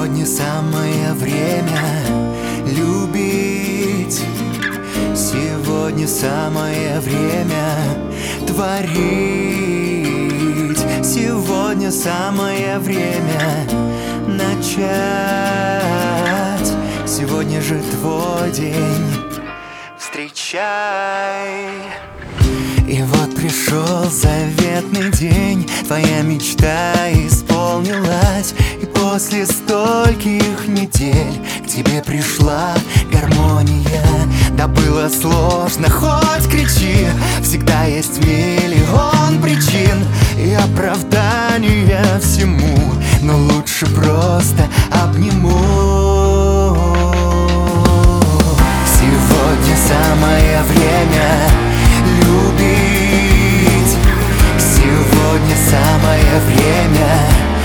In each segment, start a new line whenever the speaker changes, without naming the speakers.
Сегодня самое время любить. Сегодня самое время творить. Сегодня самое время начать. Сегодня же твой день, встречай. И вот пришел заветный день, твоя мечта исполнилась. И после стольких недель к тебе пришла гармония. Да было сложно, хоть кричи, всегда есть миллион причин и оправдания всему, но лучше просто обниму. Сегодня самое время любить. Сегодня самое время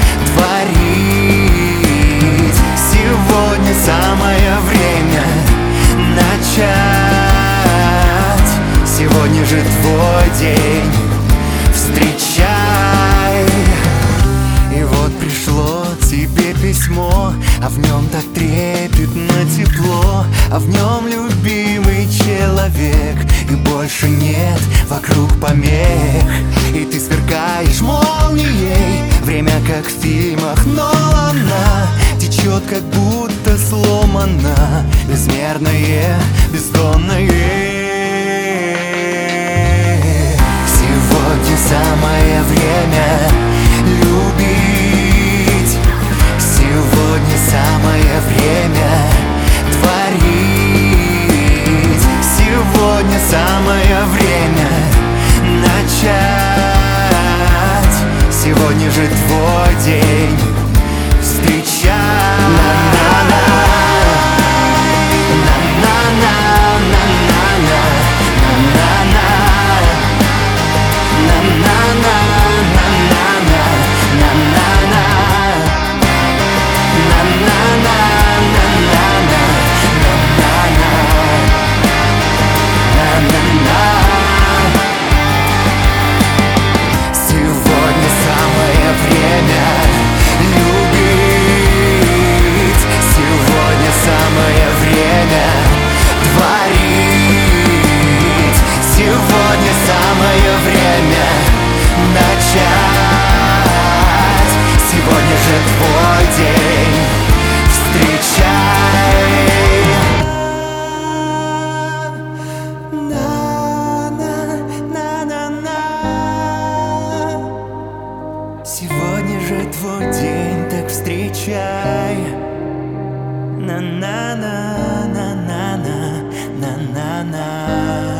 творить. Сегодня самое время начать. Сегодня же твой день, встречай. И вот пришло тебе письмо, а в нем так трепетно тепло, а в нем любимый человек, и больше нет вокруг помех. И ты сверкаешь молнией, время как в фильмах Нолана течет, как будто сломано, безмерное, бездонное. Сегодня самое время любить. Сегодня самое время творить. Сегодня самое время начать. Сегодня же твой день, встречай. Сегодня же твой день, встречай. Сегодня же твой день, так встречай. На-на-на-на-на-на-на-на-на.